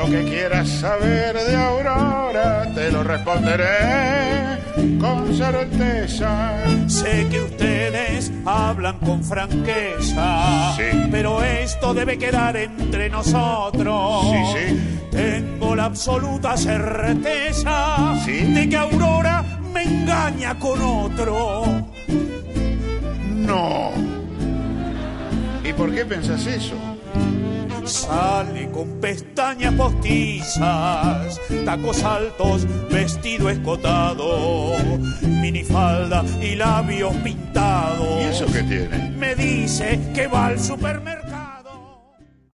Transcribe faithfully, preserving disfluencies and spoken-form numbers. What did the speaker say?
que quieras saber de Aurora, te lo responderé con certeza. Sé que ustedes hablan con franqueza, sí, pero esto debe quedar entre nosotros. Sí, sí. Tengo la absoluta certeza, ¿Sí?, de que Aurora me engaña con otro. No. ¿Y por qué pensás eso? Sale con pestañas postizas, tacos altos, vestido escotado, minifalda y labios pintados. ¿Y eso qué tiene? Me dice que va al supermercado.